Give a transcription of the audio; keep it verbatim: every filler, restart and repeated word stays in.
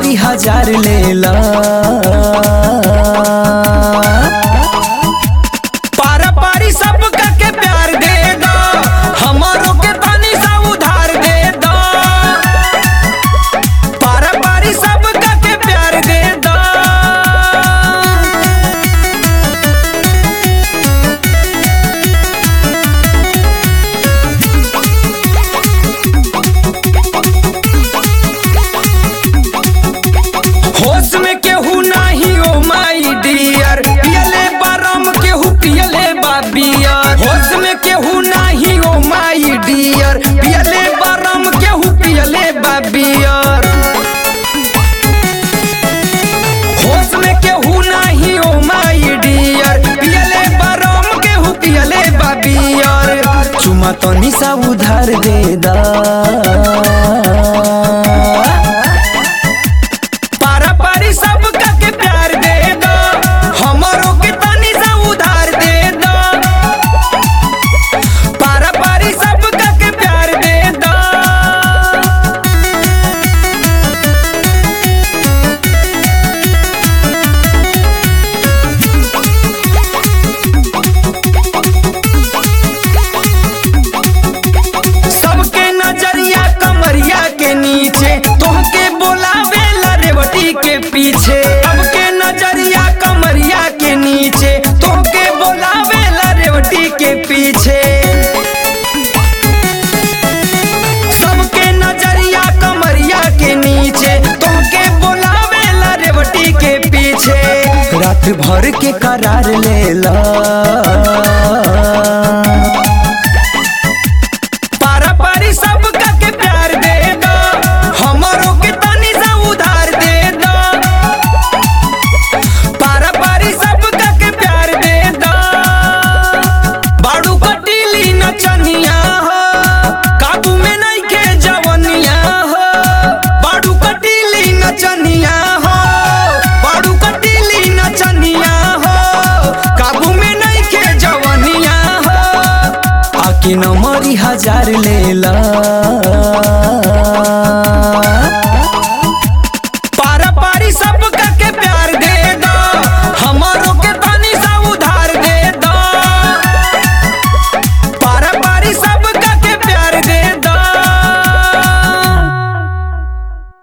नंबरी हजार ले ला। पारा पारी सब के प्यार दे दो, हमारो के तनी सा उधार दे दो। पारा पारी सब के प्यार दे दो। होश में केहू नाही ओ माई डियर, पियले बारम केहू पियले बाबियर। होश में केहू नाही ओ माई डियर, पियले बारम केहू पियले बाबियर। होश में केहू नाही ओ माई डियर, पियले बारम केहू पियले बाबियर। चुमा तनी सा उधार दे दा। पारा पारी सब के प्यार दे दो, हमारो के तनी सा उधार दे दो। पारा पारी सब के प्यार दे दो। सबके नजरिया कमरिया के नीचे, तोहके बोलावे ला रेवती के पीछे। सबके नजरिया कमरिया के नीचे, तोहके बोलावे ला रेवती के पीछे। सबके नजरिया कमरिया के नीचे, तोहके बोलावे ला रेवती के पीछे। रात भर के करार ले ला। पारा पारी सब के प्यार दे दो, हमारो के तनी सा उधार दे दो। पारा पारी सब के प्यार दे दो। बाड़ू कटीली नचनिया हो, काबू में नहीं के जवनिया हो। बाड़ू कटीली नचनिया हो, बाड़ू कटीली नचनिया हो, काबू में नहीं के जवनिया हो। आके नंबरी हजार ले